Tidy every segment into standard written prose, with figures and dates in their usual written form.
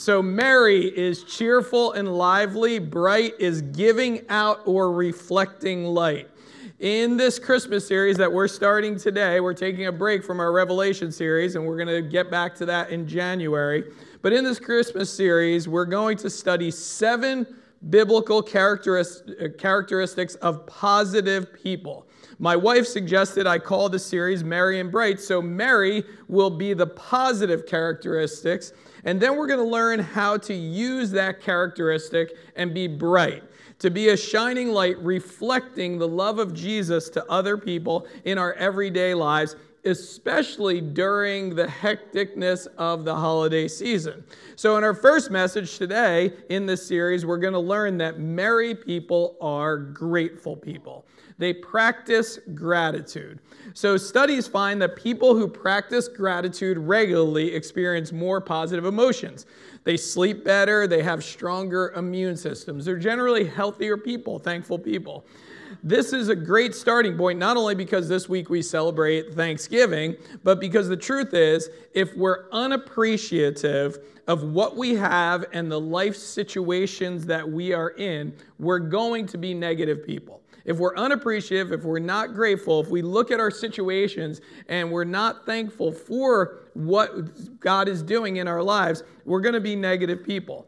So merry is cheerful and lively, bright is giving out or reflecting light. In this Christmas series that we're starting today, we're taking a break from our Revelation series, and we're going to get back to that in January. But in this Christmas series, we're going to study 7 biblical characteristics of positive people. My wife suggested I call the series Merry and Bright, so merry will be the positive characteristics, and then we're going to learn how to use that characteristic and be bright, to be a shining light reflecting the love of Jesus to other people in our everyday lives, especially during the hecticness of the holiday season. So in our first message today in this series, we're going to learn that merry people are grateful people. They practice gratitude. So studies find that people who practice gratitude regularly experience more positive emotions. They sleep better, they have stronger immune systems. They're generally healthier people, thankful people. This is a great starting point, not only because this week we celebrate Thanksgiving, but because the truth is, if we're unappreciative of what we have and the life situations that we are in, we're going to be negative people. If we're unappreciative, if we're not grateful, if we look at our situations and we're not thankful for what God is doing in our lives, we're going to be negative people.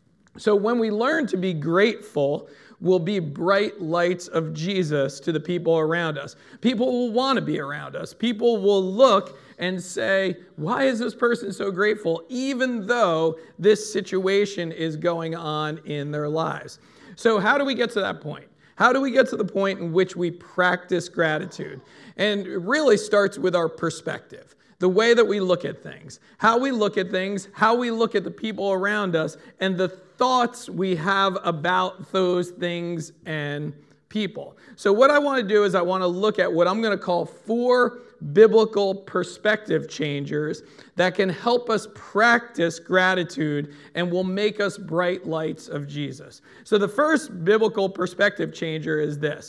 So when we learn to be grateful, we'll be bright lights of Jesus to the people around us. People will want to be around us. People will look and say, why is this person so grateful, even though this situation is going on in their lives? So how do we get to that point? How do we get to the point in which we practice gratitude? And it really starts with our perspective, the way that we look at things, how we look at things, how we look at the people around us, and the thoughts we have about those things and people. So what I want to do is I want to look at what I'm going to call 4 biblical perspective changers that can help us practice gratitude and will make us bright lights of Jesus. So the first biblical perspective changer is this: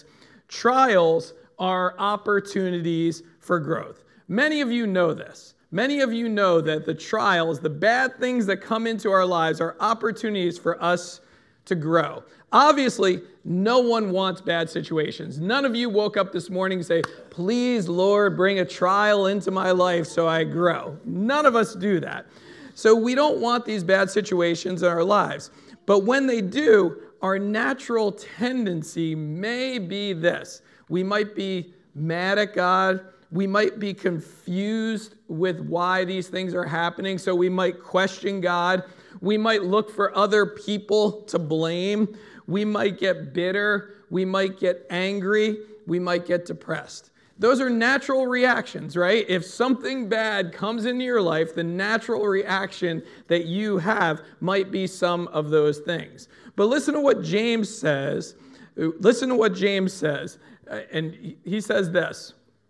trials are opportunities for growth. Many of you know this. Many of you know that the trials, the bad things that come into our lives, are opportunities for us to grow. Obviously, no one wants bad situations. None of you woke up this morning and say, please, Lord, bring a trial into my life so I grow. None of us do that. So we don't want these bad situations in our lives. But when they do, our natural tendency may be this. We might be mad at God. We might be confused with why these things are happening, so we might question God. We might look for other people to blame. We might get bitter. We might get angry. We might get depressed. Those are natural reactions, right? If something bad comes into your life, the natural reaction that you have might be some of those things. But listen to what James says. Listen to what James says. And he says this.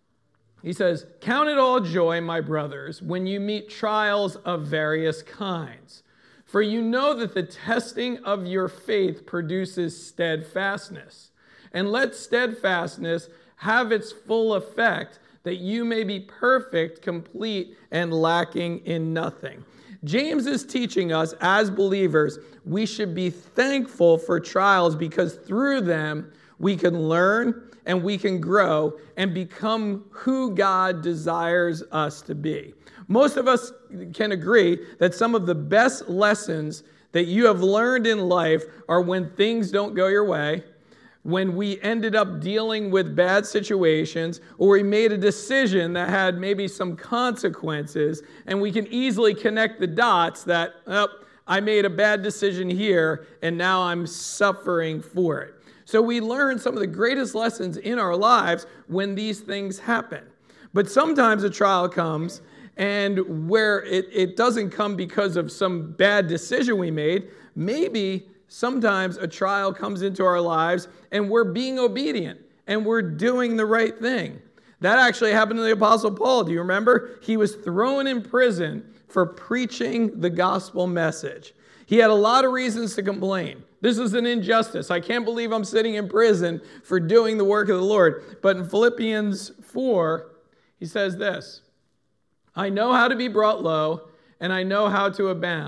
He says, "Count it all joy, my brothers, when you meet trials of various kinds. For you know that the testing of your faith produces steadfastness. And let steadfastness have its full effect, that you may be perfect, complete, and lacking in nothing." James is teaching us as believers, we should be thankful for trials because through them we can learn and we can grow and become who God desires us to be. Most of us can agree that some of the best lessons that you have learned in life are when things don't go your way, when we ended up dealing with bad situations, or we made a decision that had maybe some consequences, and we can easily connect the dots that, oh, I made a bad decision here, and now I'm suffering for it. So we learn some of the greatest lessons in our lives when these things happen. But sometimes a trial comes, and where it doesn't come because of some bad decision we made, maybe sometimes a trial comes into our lives and we're being obedient and we're doing the right thing. That actually happened to the Apostle Paul. Do you remember? He was thrown in prison for preaching the gospel message. He had a lot of reasons to complain. This is an injustice. I can't believe I'm sitting in prison for doing the work of the Lord. But in Philippians 4, he says this: I know how to be brought low, and I know how to abound.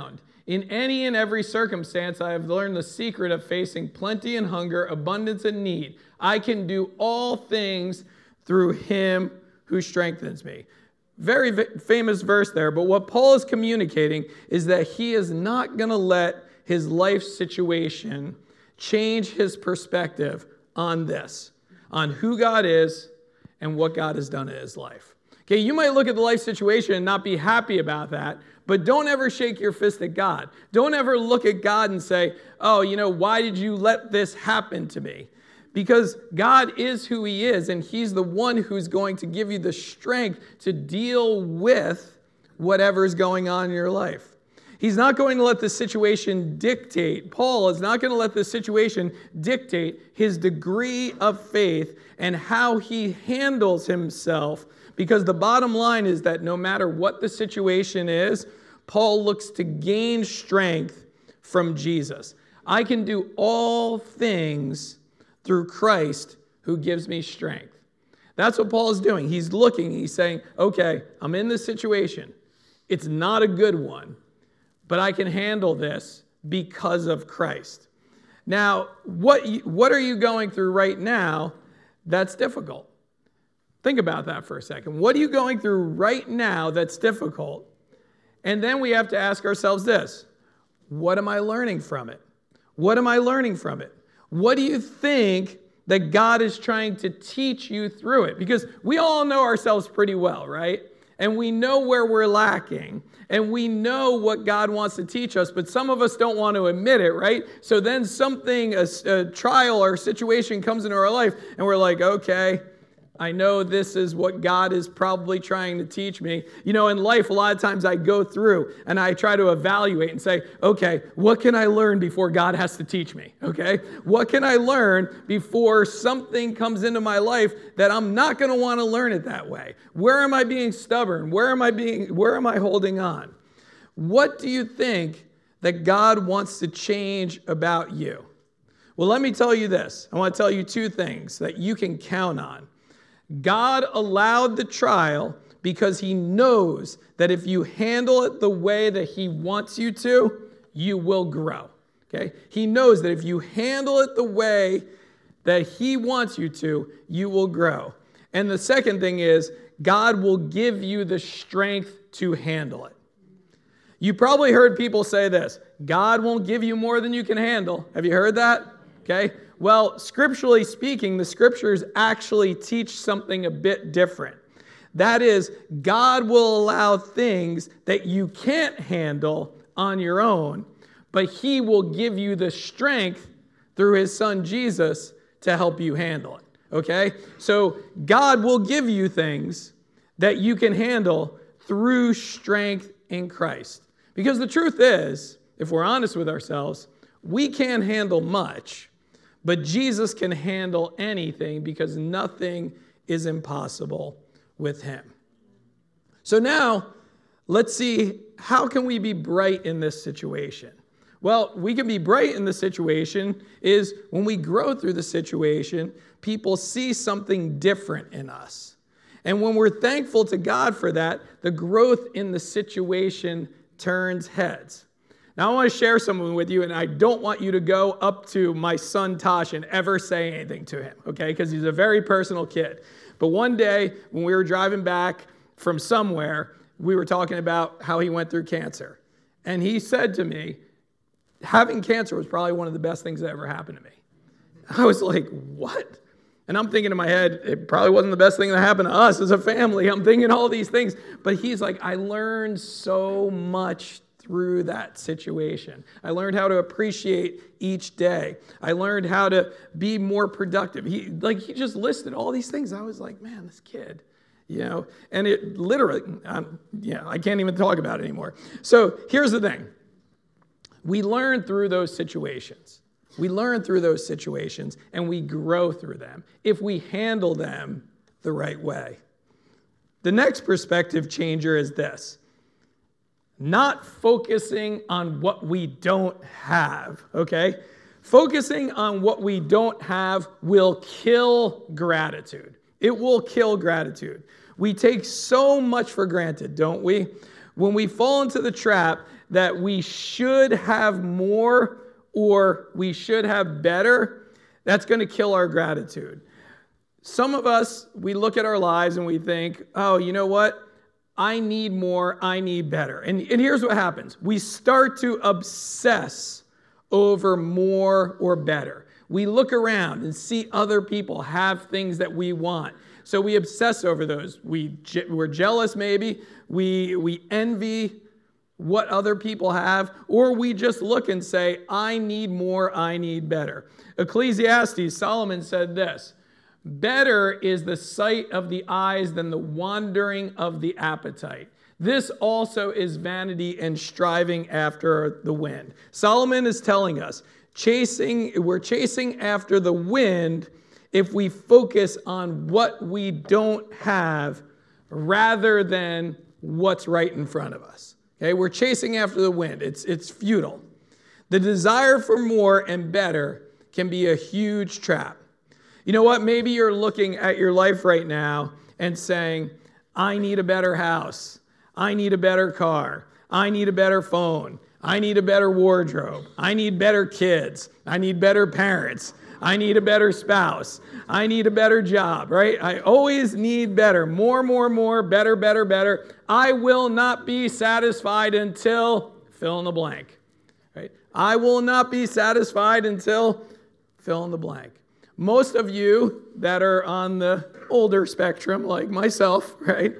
In any and every circumstance, I have learned the secret of facing plenty and hunger, abundance and need. I can do all things through him who strengthens me. Very famous verse there, but what Paul is communicating is that he is not going to let his life situation change his perspective on this, on who God is and what God has done in his life. Okay, you might look at the life situation and not be happy about that, but don't ever shake your fist at God. Don't ever look at God and say, oh, why did you let this happen to me? Because God is who he is, and he's the one who's going to give you the strength to deal with whatever is going on in your life. He's not going to let the situation dictate. Paul is not going to let the situation dictate his degree of faith and how he handles himself, because the bottom line is that no matter what the situation is, Paul looks to gain strength from Jesus. I can do all things through Christ who gives me strength. That's what Paul is doing. He's looking, he's saying, okay, I'm in this situation. It's not a good one, but I can handle this because of Christ. Now, what are you going through right now that's difficult? Think about that for a second. What are you going through right now that's difficult? And then we have to ask ourselves this: what am I learning from it? What am I learning from it? What do you think that God is trying to teach you through it? Because we all know ourselves pretty well, right? And we know where we're lacking. And we know what God wants to teach us, but some of us don't want to admit it, right? So then a trial or situation comes into our life, and we're like, okay, I know this is what God is probably trying to teach me. In life, a lot of times I go through and I try to evaluate and say, okay, what can I learn before God has to teach me? Okay? What can I learn before something comes into my life that I'm not going to want to learn it that way? Where am I being stubborn? Where am I holding on? What do you think that God wants to change about you? Well, let me tell you this. I want to tell you two things that you can count on. God allowed the trial because he knows that if you handle it the way that he wants you to, you will grow. Okay? He knows that if you handle it the way that he wants you to, you will grow. And the second thing is, God will give you the strength to handle it. You probably heard people say this: God won't give you more than you can handle. Have you heard that? Okay? Well, scripturally speaking, the scriptures actually teach something a bit different. That is, God will allow things that you can't handle on your own, but he will give you the strength through his son Jesus to help you handle it. Okay? So God will give you things that you can handle through strength in Christ. Because the truth is, if we're honest with ourselves, we can't handle much. But Jesus can handle anything because nothing is impossible with him. So now, let's see, how can we be bright in this situation? Well, we can be bright in the situation is when we grow through the situation, people see something different in us. And when we're thankful to God for that, the growth in the situation turns heads. Now, I want to share something with you, and I don't want you to go up to my son Tosh and ever say anything to him, okay? Because he's a very personal kid. But one day, when we were driving back from somewhere, we were talking about how he went through cancer. And he said to me, having cancer was probably one of the best things that ever happened to me. I was like, what? And I'm thinking in my head, it probably wasn't the best thing that happened to us as a family. I'm thinking all these things. But he's like, I learned so much through that situation. I learned how to appreciate each day. I learned how to be more productive. He just listed all these things. I was like, man, this kid, and it literally, I can't even talk about it anymore. So here's the thing. We learn through those situations. We learn through those situations and we grow through them if we handle them the right way. The next perspective changer is this: not focusing on what we don't have, okay? Focusing on what we don't have will kill gratitude. It will kill gratitude. We take so much for granted, don't we? When we fall into the trap that we should have more or we should have better, that's going to kill our gratitude. Some of us, we look at our lives and we think, oh, you know what? I need more, I need better. And here's what happens. We start to obsess over more or better. We look around and see other people have things that we want. So we obsess over those. We're jealous maybe. We envy what other people have. Or we just look and say, I need more, I need better. Ecclesiastes, Solomon said this, better is the sight of the eyes than the wandering of the appetite. This also is vanity and striving after the wind. Solomon is telling us, we're chasing after the wind if we focus on what we don't have rather than what's right in front of us. Okay, we're chasing after the wind. It's futile. The desire for more and better can be a huge trap. You know what? Maybe you're looking at your life right now and saying, I need a better house. I need a better car. I need a better phone. I need a better wardrobe. I need better kids. I need better parents. I need a better spouse. I need a better job, right? I always need better. More, better, better, better. I will not be satisfied until fill in the blank, right? I will not be satisfied until fill in the blank. Most of you that are on the older spectrum, like myself, right?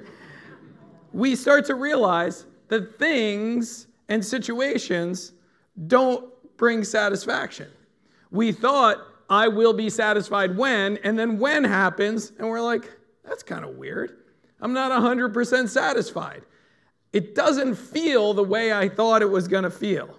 We start to realize that things and situations don't bring satisfaction. We thought, I will be satisfied when, and then when happens, and we're like, that's kind of weird. I'm not 100% satisfied. It doesn't feel the way I thought it was going to feel.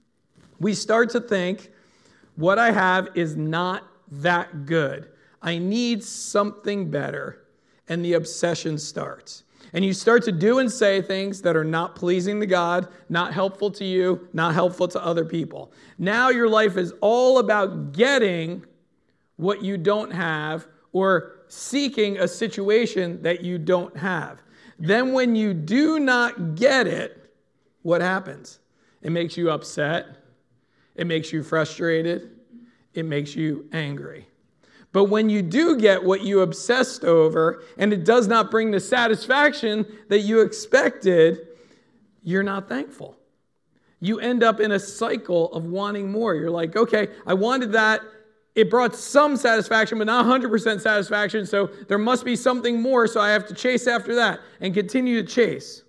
We start to think, what I have is not that good. I need something better, and the obsession starts. And you start to do and say things that are not pleasing to God, not helpful to you, not helpful to other people. Now your life is all about getting what you don't have or seeking a situation that you don't have. Then when you do not get it, what happens? It makes you upset. It makes you frustrated. It makes you angry. But when you do get what you obsessed over and it does not bring the satisfaction that you expected, you're not thankful. You end up in a cycle of wanting more. You're like, okay, I wanted that. It brought some satisfaction, but not 100% satisfaction, so there must be something more, so I have to chase after that and continue to chase.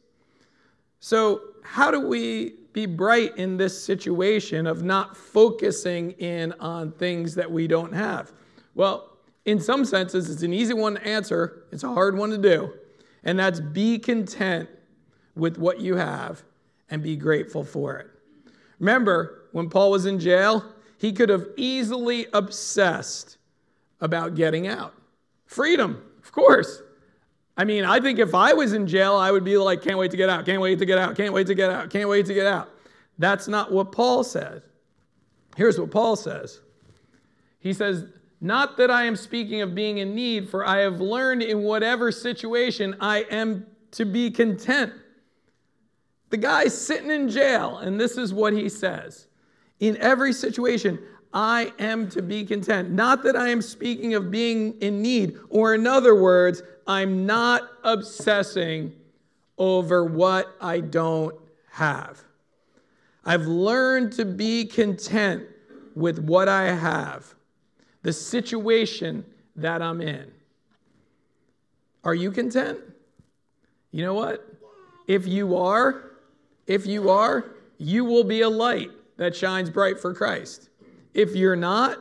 So how do we be bright in this situation of not focusing in on things that we don't have? Well, in some senses, it's an easy one to answer. It's a hard one to do. And that's be content with what you have and be grateful for it. Remember, when Paul was in jail, he could have easily obsessed about getting out. Freedom, of course. I mean, I think if I was in jail, I would be like, can't wait to get out, can't wait to get out, can't wait to get out, can't wait to get out. That's not what Paul said. Here's what Paul says. He says, not that I am speaking of being in need, for I have learned in whatever situation I am to be content. The guy's sitting in jail, and this is what he says. In every situation, I am to be content. Not that I am speaking of being in need, or in other words, I'm not obsessing over what I don't have. I've learned to be content with what I have, the situation that I'm in. Are you content? You know what? If you are, you will be a light that shines bright for Christ. If you're not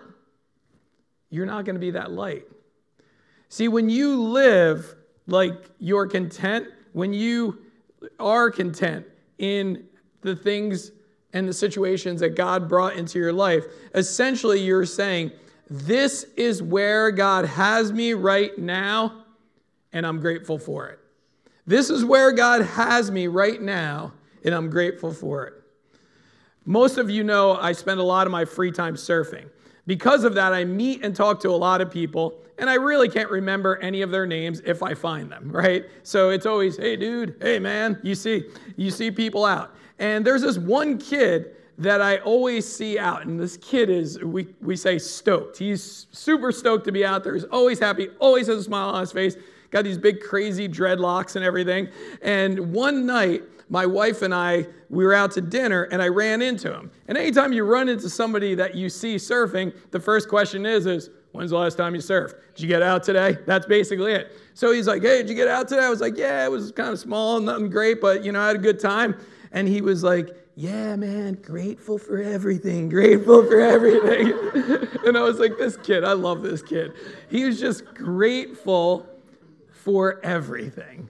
going to be that light. See, when you live like you're content, when you are content in the things and the situations that God brought into your life, essentially you're saying, this is where God has me right now, and I'm grateful for it. This is where God has me right now, and I'm grateful for it. Most of you know I spend a lot of my free time surfing. Because of that, I meet and talk to a lot of people, and I really can't remember any of their names if I find them, right? So it's always, hey, dude, hey, man, you see people out. And there's this one kid that I always see out, and this kid is, we say stoked. He's super stoked to be out there. He's always happy, always has a smile on his face, got these big crazy dreadlocks and everything. And one night, my wife and we were out to dinner, and I ran into him. And anytime you run into somebody that you see surfing, the first question is, when's the last time you surfed? Did you get out today? That's basically it. So he's like, hey, did you get out today? I was like, yeah, it was kind of small, nothing great, but, I had a good time. And he was like, yeah, man, grateful for everything, grateful for everything. And I was like, this kid, I love this kid. He was just grateful for everything.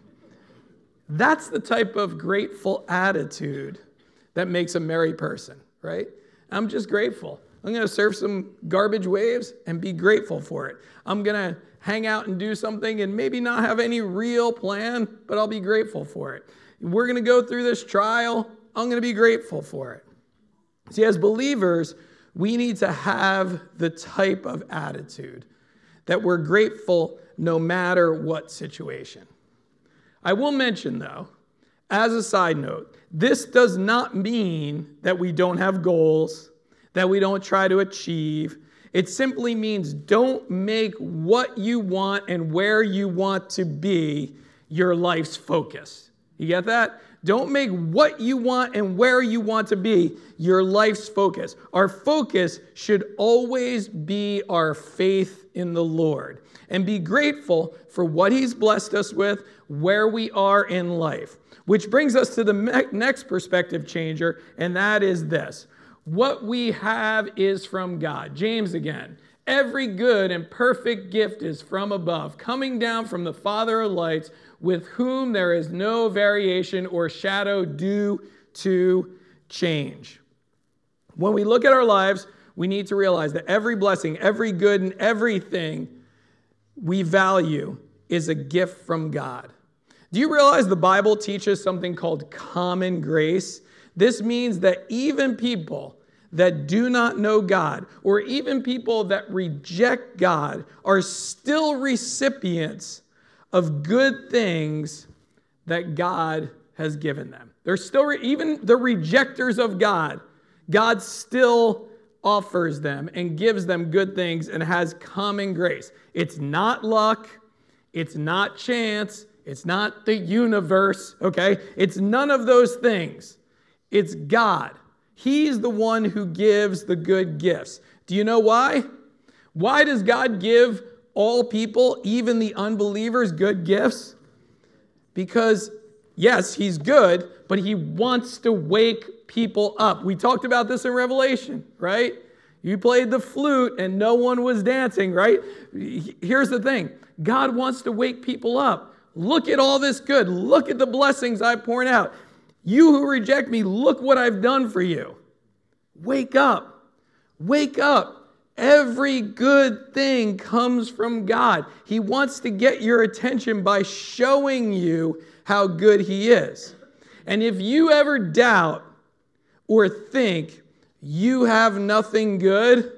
That's the type of grateful attitude that makes a merry person, right? I'm just grateful. I'm going to surf some garbage waves and be grateful for it. I'm going to hang out and do something and maybe not have any real plan, but I'll be grateful for it. We're going to go through this trial. I'm going to be grateful for it. See, as believers, we need to have the type of attitude that we're grateful no matter what situation. I will mention, though, as a side note, this does not mean that we don't have goals, that we don't try to achieve. It simply means don't make what you want and where you want to be your life's focus. You get that? Don't make what you want and where you want to be your life's focus. Our focus should always be our faith in the Lord and be grateful for what He's blessed us with, where we are in life. Which brings us to the next perspective changer, and that is this. What we have is from God. James again. Every good and perfect gift is from above, coming down from the Father of lights, with whom there is no variation or shadow due to change. When we look at our lives, we need to realize that every blessing, every good, and everything we value is a gift from God. Do you realize the Bible teaches something called common grace? This means that even people that do not know God, or even people that reject God, are still recipients of good things that God has given them. They're still, even the rejectors of God, God still offers them and gives them good things and has common grace. It's not luck. It's not chance. It's not the universe, okay? It's none of those things. It's God. He's the one who gives the good gifts. Do you know why? Why does God give all people, even the unbelievers, good gifts? Because, yes, He's good, but He wants to wake people up. We talked about this in Revelation, right? You played the flute and no one was dancing, right? Here's the thing. God wants to wake people up. Look at all this good. Look at the blessings I've poured out. You who reject me, look what I've done for you. Wake up. Wake up. Every good thing comes from God. He wants to get your attention by showing you how good He is. And if you ever doubt or think you have nothing good,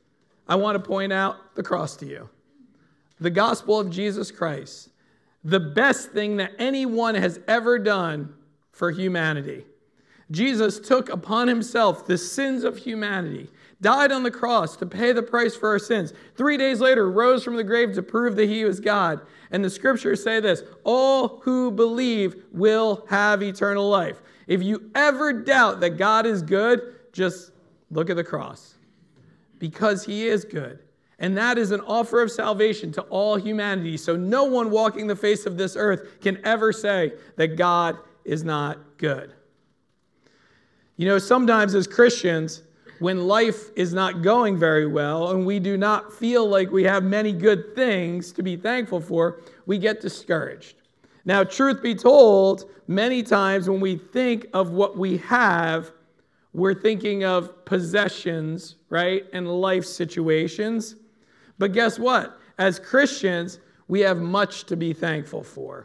I want to point out the cross to you. The gospel of Jesus Christ. The best thing that anyone has ever done for humanity. Jesus took upon Himself the sins of humanity, died on the cross to pay the price for our sins. 3 days later, rose from the grave to prove that He was God. And the scriptures say this, all who believe will have eternal life. If you ever doubt that God is good, just look at the cross. Because He is good. And that is an offer of salvation to all humanity. So no one walking the face of this earth can ever say that God is not good. You know, sometimes as Christians, when life is not going very well and we do not feel like we have many good things to be thankful for, we get discouraged. Now, truth be told, many times when we think of what we have, we're thinking of possessions, right, and life situations. But guess what? As Christians, we have much to be thankful for.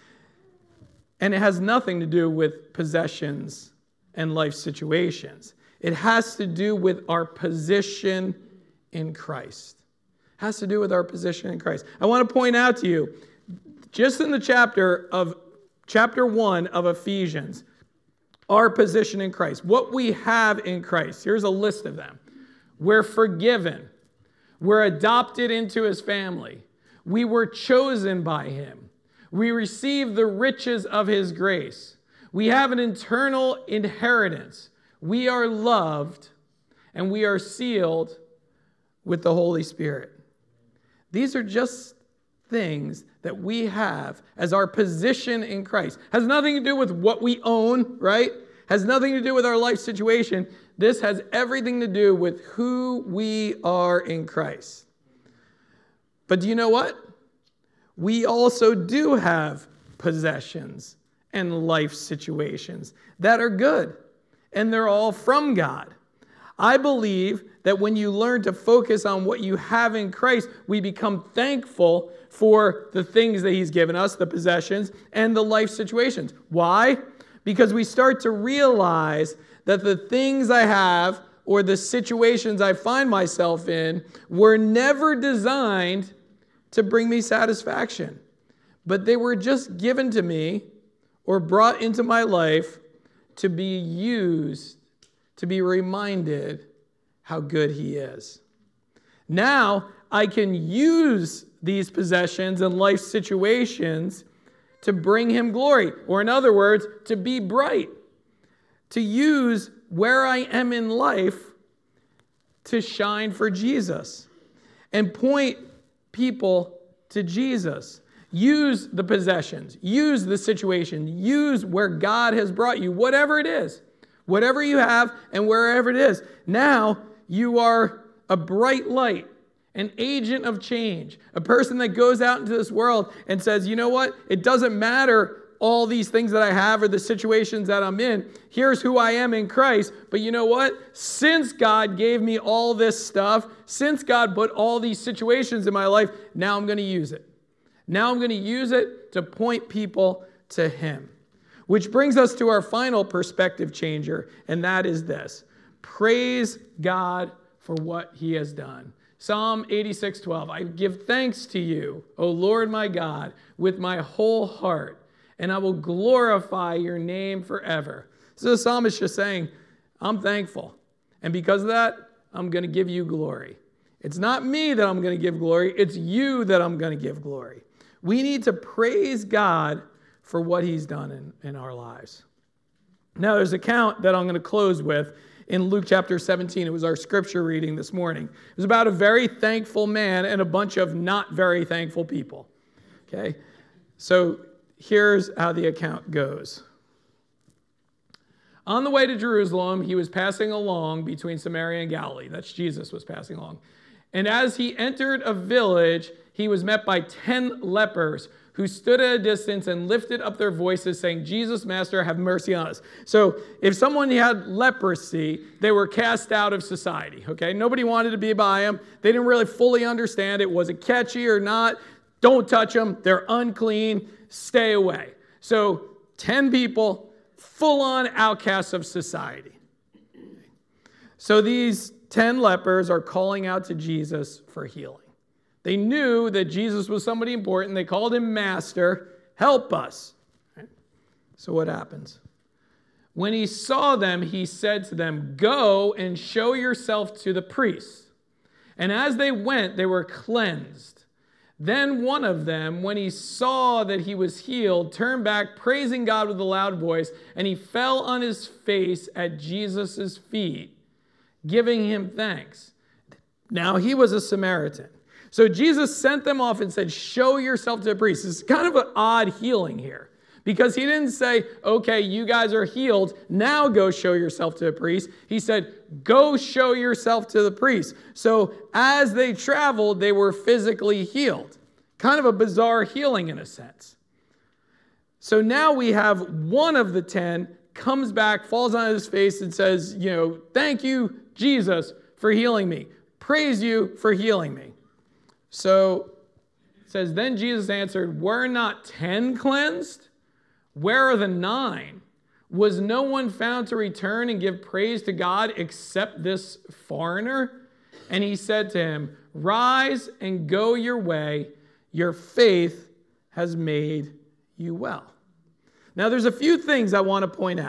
And it has nothing to do with possessions and life situations. It has to do with our position in Christ. It has to do with our position in Christ. I want to point out to you, just in the chapter 1 of Ephesians, our position in Christ, what we have in Christ. Here's a list of them. We're forgiven. We're adopted into his family. We were chosen by him. We receive the riches of his grace. We have an eternal inheritance. We are loved, and we are sealed with the Holy Spirit. These are just things that we have as our position in Christ. Has nothing to do with what we own, right? Has nothing to do with our life situation. This has everything to do with who we are in Christ. But do you know what? We also do have possessions and life situations that are good, and they're all from God. I believe that when you learn to focus on what you have in Christ, we become thankful for the things that he's given us, the possessions, and the life situations. Why? Because we start to realize that the things I have or the situations I find myself in were never designed to bring me satisfaction, but they were just given to me or brought into my life to be used, to be reminded how good he is. Now I can use these possessions and life situations to bring him glory, or in other words, to be bright, to use where I am in life to shine for Jesus and point people to Jesus. Use the possessions, use the situation, use where God has brought you, whatever it is, whatever you have and wherever it is. Now you are a bright light, an agent of change, a person that goes out into this world and says, you know what? It doesn't matter all these things that I have or the situations that I'm in. Here's who I am in Christ. But you know what? Since God gave me all this stuff, since God put all these situations in my life, now I'm going to use it. Now I'm going to use it to point people to him. Which brings us to our final perspective changer, and that is this. Praise God for what he has done. Psalm 86:12, I give thanks to you, O Lord my God, with my whole heart, and I will glorify your name forever. So the psalmist is just saying, I'm thankful. And because of that, I'm going to give you glory. It's not me that I'm going to give glory. It's you that I'm going to give glory. We need to praise God for what he's done in our lives. Now, there's an account that I'm going to close with in Luke chapter 17. It was our scripture reading this morning. It was about a very thankful man and a bunch of not very thankful people. Okay? So here's how the account goes. On the way to Jerusalem, he was passing along between Samaria and Galilee. That's Jesus was passing along. And as he entered a village, he was met by 10 lepers who stood at a distance and lifted up their voices saying, Jesus, Master, have mercy on us. So if someone had leprosy, they were cast out of society, okay? Nobody wanted to be by them. They didn't really fully understand it. Was it catchy or not? Don't touch them. They're unclean. Stay away. So 10 people, full-on outcasts of society. So these 10 lepers are calling out to Jesus for healing. They knew that Jesus was somebody important. They called him Master. Help us. Right? So what happens? When he saw them, he said to them, go and show yourself to the priests. And as they went, they were cleansed. Then one of them, when he saw that he was healed, turned back, praising God with a loud voice, and he fell on his face at Jesus' feet, giving him thanks. Now he was a Samaritan. So Jesus sent them off and said, show yourself to the priest. It's kind of an odd healing here because he didn't say, okay, you guys are healed. Now go show yourself to the priest. He said, go show yourself to the priest. So as they traveled, they were physically healed. Kind of a bizarre healing in a sense. So now we have one of the 10 comes back, falls on his face and says, thank you, Jesus, for healing me. Praise you for healing me. So it says, then Jesus answered, were not 10 cleansed? Where are the 9? Was no one found to return and give praise to God except this foreigner? And he said to him, rise and go your way. Your faith has made you well. Now there's a few things I want to point out.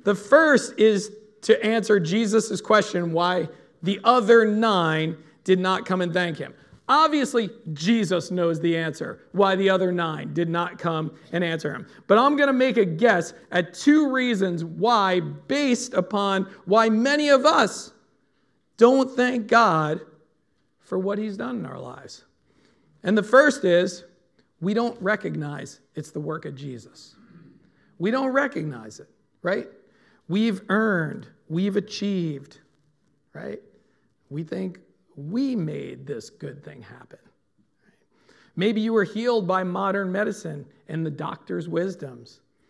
The first is to answer Jesus' question why the other 9 did not come and thank him. Obviously, Jesus knows the answer why the other 9 did not come and answer him. But I'm going to make a guess at 2 reasons why, based upon why many of us don't thank God for what he's done in our lives. And the first is, we don't recognize it's the work of Jesus. We don't recognize it, right? We've earned, we've achieved, right? We think we made this good thing happen. Maybe you were healed by modern medicine and the doctor's wisdom.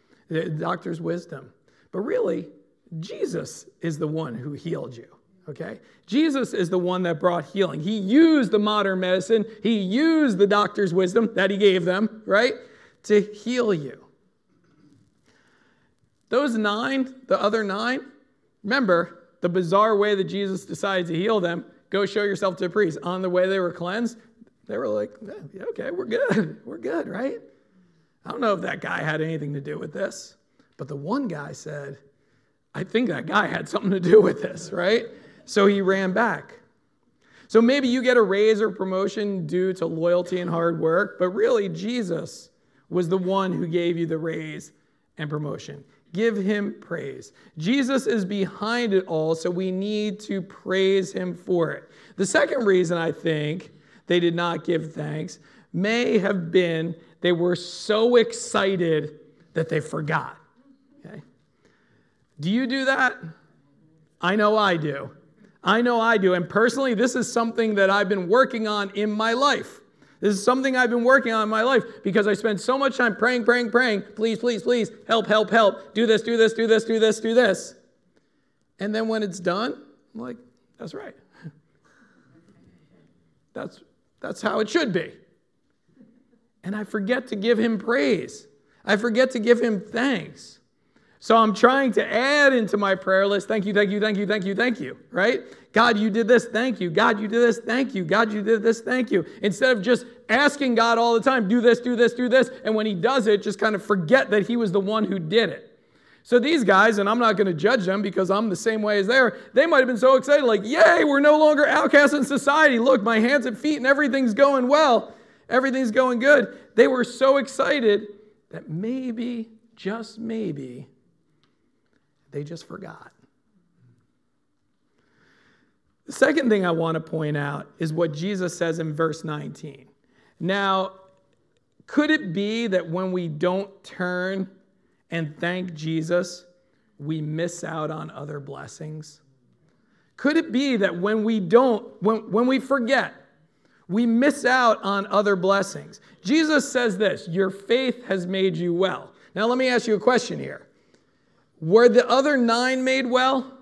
But really, Jesus is the one who healed you, okay? Jesus is the one that brought healing. He used the modern medicine. He used the doctor's wisdom that he gave them, right, to heal you. Those 9, the other 9, remember the bizarre way that Jesus decided to heal them. Go show yourself to a priest. On the way they were cleansed, they were like, yeah, okay, we're good. We're good, right? I don't know if that guy had anything to do with this, but the one guy said, I think that guy had something to do with this, right? So he ran back. So maybe you get a raise or promotion due to loyalty and hard work, but really Jesus was the one who gave you the raise and promotion. Give him praise. Jesus is behind it all, so we need to praise him for it. The second reason I think they did not give thanks may have been they were so excited that they forgot. Okay? Do you do that? I know I do. And personally, this is something that I've been working on in my life. This is something I've been working on in my life because I spend so much time praying. Please, help, do this. And then when it's done, I'm like, that's right. That's how it should be. And I forget to give him praise. I forget to give him thanks. So I'm trying to add into my prayer list, thank you, right? God, you did this, thank you. God, you did this, thank you. God, you did this, thank you. Instead of just asking God all the time, do this. And when he does it, just kind of forget that he was the one who did it. So these guys, and I'm not going to judge them because I'm the same way as they might have been so excited, like, yay, we're no longer outcasts in society. Look, my hands and feet and everything's going well. Everything's going good. They were so excited that maybe, just maybe, they just forgot. The second thing I want to point out is what Jesus says in verse 19. Now, could it be that when we don't turn and thank Jesus, we miss out on other blessings? Could it be that when we forget, we miss out on other blessings? Jesus says this, your faith has made you well. Now, let me ask you a question here. Were the other 9 made well?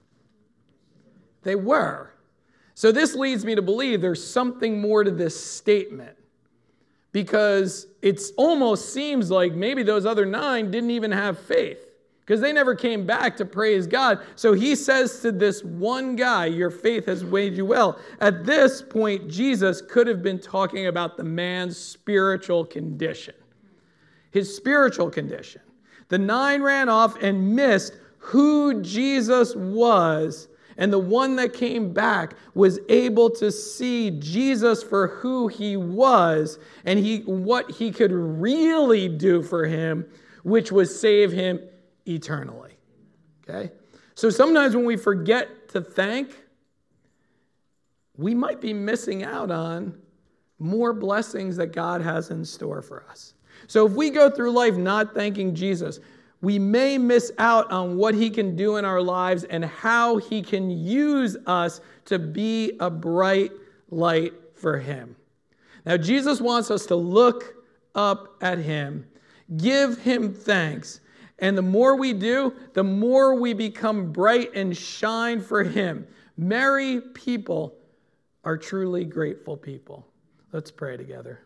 They were. So this leads me to believe there's something more to this statement, because it almost seems like maybe those other 9 didn't even have faith because they never came back to praise God. So he says to this one guy, your faith has made you well. At this point, Jesus could have been talking about the man's spiritual condition. His spiritual condition. The 9 ran off and missed who Jesus was, and the one that came back was able to see Jesus for who he was and what he could really do for him, which was save him eternally. Okay? So sometimes when we forget to thank, we might be missing out on more blessings that God has in store for us. So if we go through life not thanking Jesus, we may miss out on what he can do in our lives and how he can use us to be a bright light for him. Now, Jesus wants us to look up at him, give him thanks, and the more we do, the more we become bright and shine for him. Merry people are truly grateful people. Let's pray together.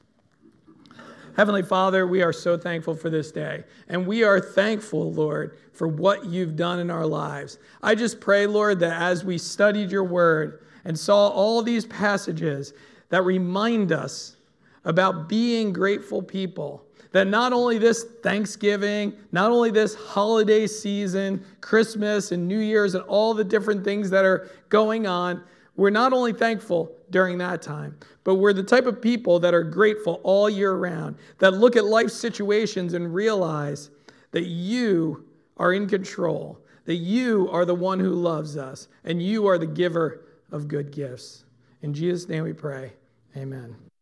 Heavenly Father, we are so thankful for this day. And we are thankful, Lord, for what you've done in our lives. I just pray, Lord, that as we studied your word and saw all these passages that remind us about being grateful people, that not only this Thanksgiving, not only this holiday season, Christmas and New Year's and all the different things that are going on, we're not only thankful during that time, but we're the type of people that are grateful all year round, that look at life situations and realize that you are in control, that you are the one who loves us, and you are the giver of good gifts. In Jesus' name we pray. Amen.